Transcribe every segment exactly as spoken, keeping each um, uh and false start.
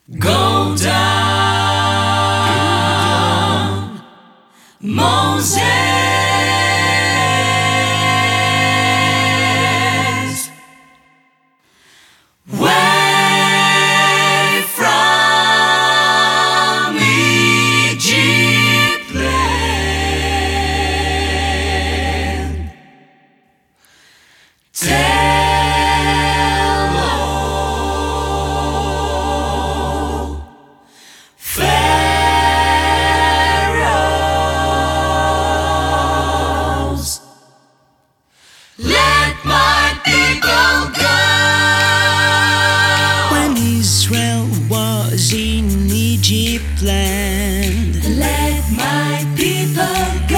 Go down, Moses. Way from Egypt land. Tell all Pharaohs, let my people go. When Israel was in Egypt land, Let my people go.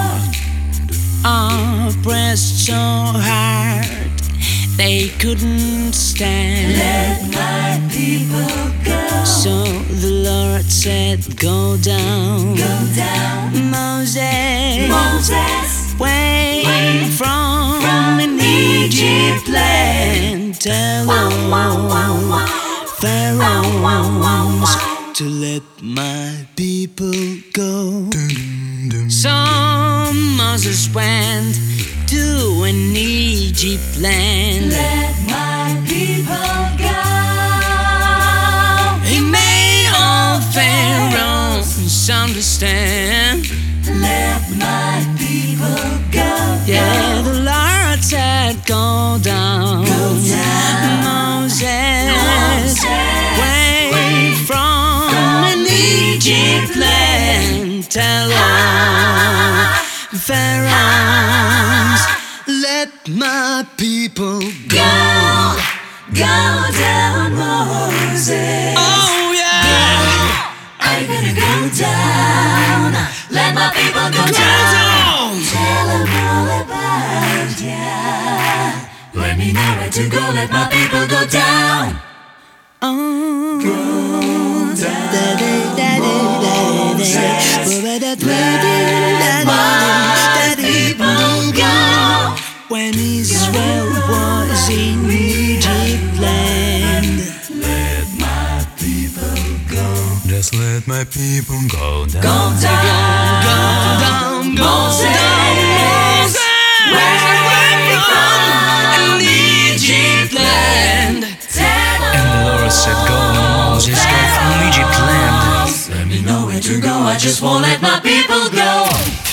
oppressed so hard they couldn't stand. Let my people go. So the Lord said, go down, Go down, Moses, Moses. way Way from, from an Egypt land. Tell Wow, wow, wow, all wow. Pharaohs to let my people go. So Moses went to an Egypt land. Let my people go. He made all Pharaohs understand. Let my people go. Yeah, the Lord said, go down, Go down, Moses, Moses. way Way from, from an Egypt land. Tell all Pharaohs, let my people go. Go, go down, Moses. Oh yeah, Are you gonna go down? Let my people go go down. down. Tell them all about ya. Let me know where to go. Let my people go down. Oh, Go down, Moses. Let my people go. when Israel was in Egypt land, Let my people go. Just let my people go down. Go down, go down, go Moses. down, Moses, Where from an Egypt land. Tell And the Lord said, go, Moses, go from Egypt land. Let me know where to go. I just won't let my people go.